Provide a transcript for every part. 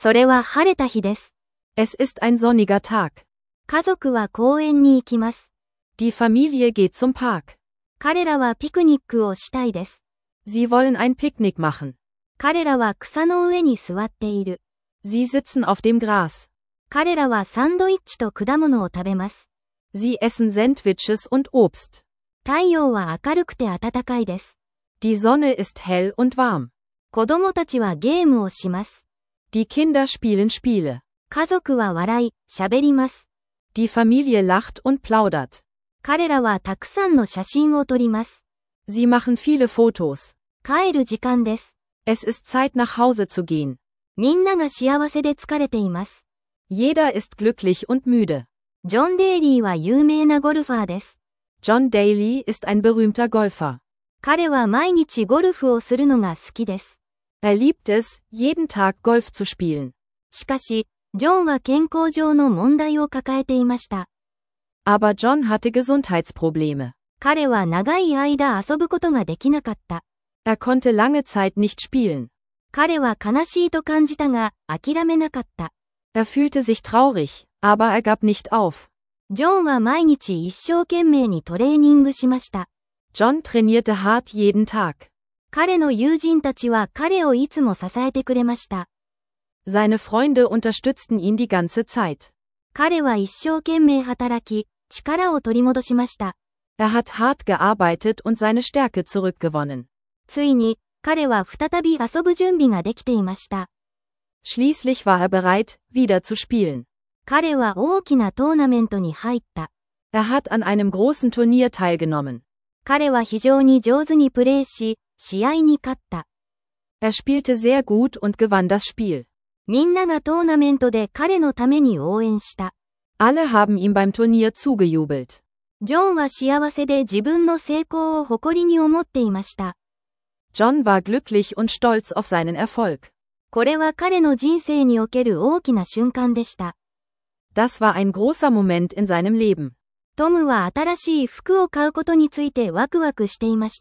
それは晴れた日です。 Es ist ein sonniger Tag. 家族は公園に行きます。 Die Familie geht zum Park. 彼らはピクニックをしたいです。 Sie wollen ein Picknick machen. 彼らは草の上に座っている。 Sie sitzen auf dem Gras. 彼らはサンドイッチと果物を食べます。 Sie essen Sandwiches und Obst. 太陽は明るくて暖かいです。 Die Sonne ist hell und warm. 子供たちはゲームをします。 Die Kinder spielen Spiele. 家族は笑い、喋ります。 Die Familie lacht und plaudert. 彼らはたくさんの写真を撮ります。 Sie machen viele Fotos. 帰る時間です。 Es ist Zeit nach Hause zu gehen. みんなが幸せで疲れています。 Jeder ist glücklich und müde. ジョン・デイリーは有名なゴルファーです。 John Daly ist ein berühmter Golfer. 彼は毎日ゴルフをするのが好きです。 Er liebt es, jeden Tag Golf zu spielen. しかし、ジョンは健康上の問題を抱えていました。 Aber John hatte Gesundheitsprobleme. 彼は長い間遊ぶことができなかった。 Er konnte lange Zeit nicht spielen. 彼は悲しいと感じたが、諦めなかった。 Er fühlte sich traurig, aber er gab nicht auf. ジョンは毎日一生懸命にトレーニングしました。 John trainierte hart jeden Tag. 彼の友人たちは彼をいつも支えてくれました。 Seine Freunde unterstützten ihn die ganze Zeit. 彼は一生懸命働き、力を取り戻しました。 Er hat hart gearbeitet und seine Stärke zurückgewonnen. ついに、彼は再び遊ぶ準備ができていました。 Schließlich war er bereit, wieder zu spielen. 彼は大きなトーナメントに入った。 Er hat an einem großen Turnier teilgenommen. 彼は非常に上手にプレーし、試合に勝った。 Er spielte sehr gut und gewann das Spiel. みんながトーナメントで彼のために応援した。 Alle haben ihm beim Turnier zugejubelt. ジョンは幸せで自分の成功を誇りに思っていました。 John war glücklich und stolz auf seinen Erfolg. これは彼の人生における大きな瞬間でした。 Das war ein großer Moment in seinem Leben. トムは新しい服を買うことについてワクワクしていました。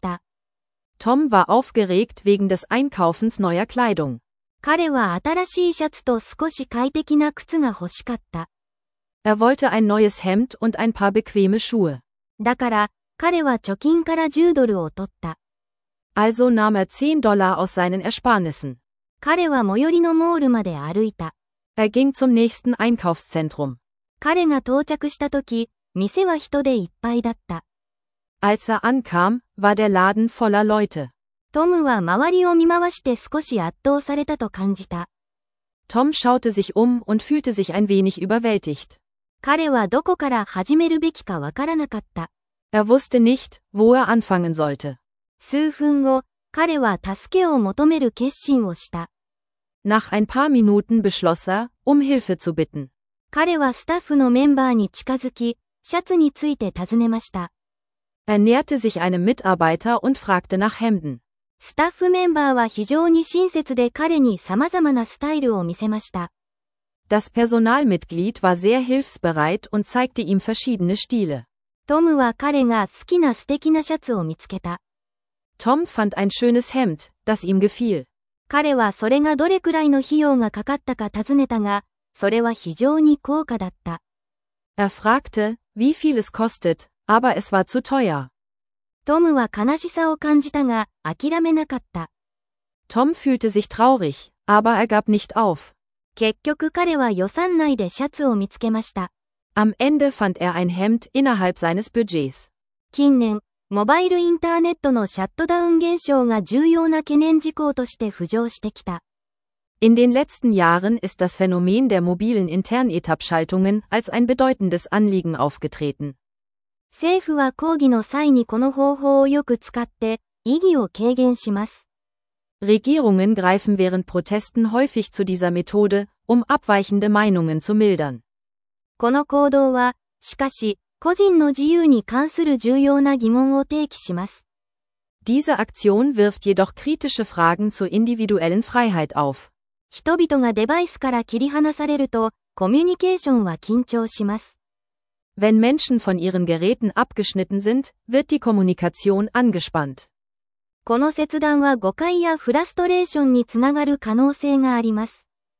Tom war aufgeregt wegen des Einkaufens neuer Kleidung. 彼は新しいシャツと少し快適な靴が欲しかった。 Er wollte ein neues Hemd und ein paar bequeme Schuhe. だから、彼は貯金から10ドルを取った。 Also nahm er $10 aus seinen Ersparnissen. 彼は最寄りのモールまで歩いた。 Er ging zum nächsten Einkaufszentrum. 彼が到着したとき、店は人でいっぱいだった。 Als er ankam, war der Laden voller Leute. トムは周りを見回して少し圧倒されたと感じた。 Tom schaute sich und fühlte sich ein wenig überwältigt. 彼はどこから始めるべきかわからなかった。 Er wusste nicht, wo er anfangen sollte. 数分後、彼は助けを求める決心をした。 Nach ein paar Minuten beschloss er, Hilfe zu bitten. 彼はスタッフのメンバーに近づき、シャツについて尋ねました。 Er näherte sich einem Mitarbeiter und fragte nach Hemden. スタッフメンバーは非常に親切で彼に様々なスタイルを見せました。 Das Personalmitglied war sehr hilfsbereit und zeigte ihm verschiedene Stile. トムは彼が好きな素敵なシャツを見つけた。 Tom fand ein schönes Hemd, das ihm gefiel. 彼はそれがどれくらいの費用がかかったか尋ねたが、それは非常に高価だった。 Er fragte, wie viel es kostet, aber es war zu teuer. トムは悲しさを感じたが、諦めなかった。 Tom fühlte sich traurig, aber er gab nicht auf. 結局彼は予算内でシャツを見つけました。 Am Ende fand er ein Hemd innerhalb seines Budgets. 近年、モバイルインターネットのシャットダウン現象が重要な懸念事項として浮上してきた。 In den letzten Jahren ist das Phänomen der mobilen Internetabschaltungen als ein bedeutendes Anliegen aufgetreten. 政府は抗議の際にこの方法をよく使って、意義を軽減します。 Regierungen greifen während Protesten häufig zu dieser Methode, abweichende Meinungen zu mildern. この行動は、しかし、個人の自由に関する重要な疑問を提起します。 Diese Aktion wirft jedoch kritische Fragen zur individuellen Freiheit auf. 人々がデバイスから切り離されると、コミュニケーションは緊張します。 Wenn Menschen von ihren Geräten abgeschnitten sind, wird die Kommunikation angespannt. この切断は誤解やフラストレーションにつながる可能性があります。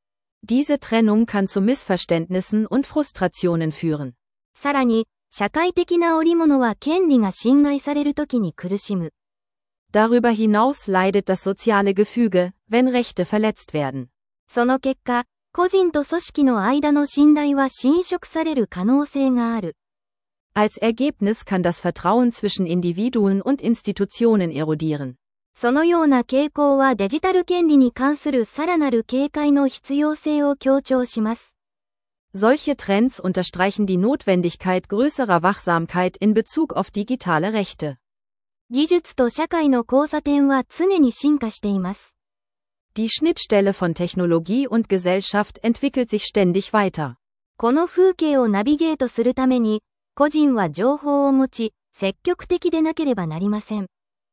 Diese Trennung kann zu Missverständnissen und Frustrationen führen. さらに、社会的な織物は権利が侵害されるときに苦しむ。 Darüber hinaus leidet das soziale Gefüge, wenn Rechte verletzt werden. その結果、個人と組織の間の信頼は侵食される可能性がある。 Als Ergebnis kann das Vertrauen zwischen Individuen und Institutionen erodieren. そのような傾向はデジタル権利に関するさらなる警戒の必要性を強調します。 Solche Trends unterstreichen die Notwendigkeit größerer Wachsamkeit in Bezug auf digitale Rechte. 技術と社会の交差点は常に進化しています。 Die Schnittstelle von Technologie und Gesellschaft entwickelt sich ständig weiter. この風景をナビゲートするために、個人は情報を持ち、積極的でなければなりません。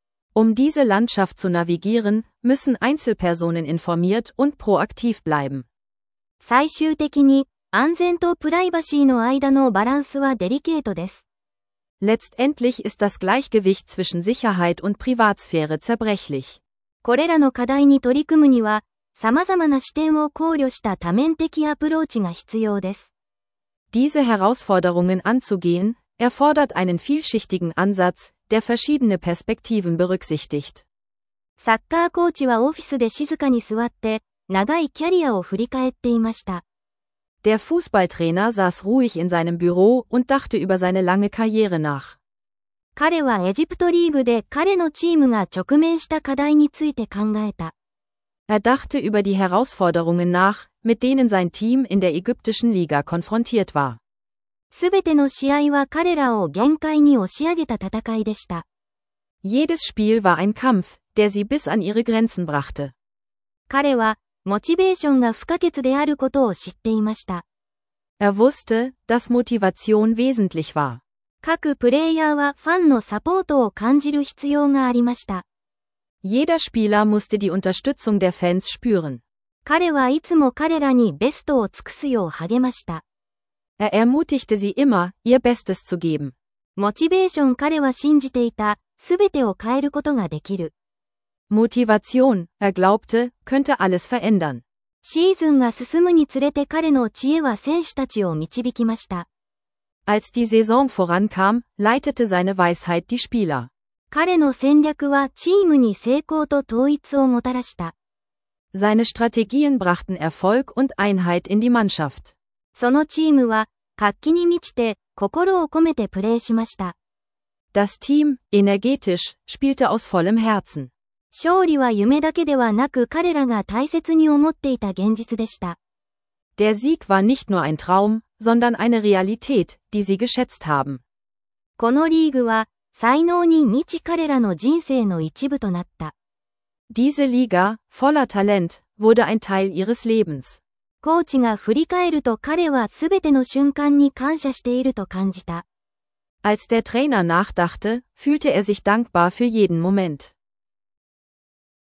Diese Landschaft zu navigieren, müssen Einzelpersonen informiert und proaktiv bleiben. 最終的に、安全とプライバシーの間のバランスはデリケートです。 Letztendlich ist das Gleichgewicht zwischen Sicherheit und Privatsphäre zerbrechlich. これらの課題に取り組むには、様々な視点を考慮した多面的アプローチが必要です。 Diese Herausforderungen anzugehen, erfordert einen vielschichtigen Ansatz, der verschiedene Perspektiven berücksichtigt. サッカーコーチはオフィスで静かに座って、長いキャリアを振り返っていました。 Der Fußballtrainer saß ruhig in seinem Büro und dachte über seine lange Karriere nach. 彼はエジプトリーグで彼のチームが直面した課題について考えた。 Er dachte über die Herausforderungen nach, mit denen sein Team in der ägyptischen Liga konfrontiert war. すべての試合は彼らを限界に押し上げた戦いでした。 Jedes Spiel war ein Kampf, der sie bis an ihre Grenzen brachte. 彼は、モチベーションが不可欠であることを知っていました。 Er wusste, dass Motivation wesentlich war. 各プレイヤーはファンのサポートを感じる必要がありました。 Jeder Spieler musste die Unterstützung der Fans spüren. 彼はいつも彼らにベストを尽くすよう励ました。 Er ermutigte sie immer, ihr Bestes zu geben. モチベーション彼は信じていた、すべてを変えることができる。 Motivation, er glaubte, könnte alles verändern. シーズンが進むにつれて彼の知恵は選手たちを導きました。 Als die Saison vorankam, leitete seine Weisheit die Spieler. 彼の戦略はチームに成功と統一をもたらした。 Seine Strategien brachten Erfolg und Einheit in die Mannschaft. そのチームは活気に満ちて心を込めてプレーしました。 Das Team, energetisch, spielte aus vollem Herzen. 勝利は夢だけではなく彼らが大切に思っていた現実でした。 Der Sieg war nicht nur ein Traum, sondern eine Realität, die sie geschätzt haben. このリーグは才能に満ち彼らの人生の一部となった。 Diese Liga, voller Talent, wurde ein Teil ihres Lebens. コーチが振り返ると彼はすべての瞬間に感謝していると感じた。 Als der Trainer nachdachte, fühlte er sich dankbar für jeden Moment.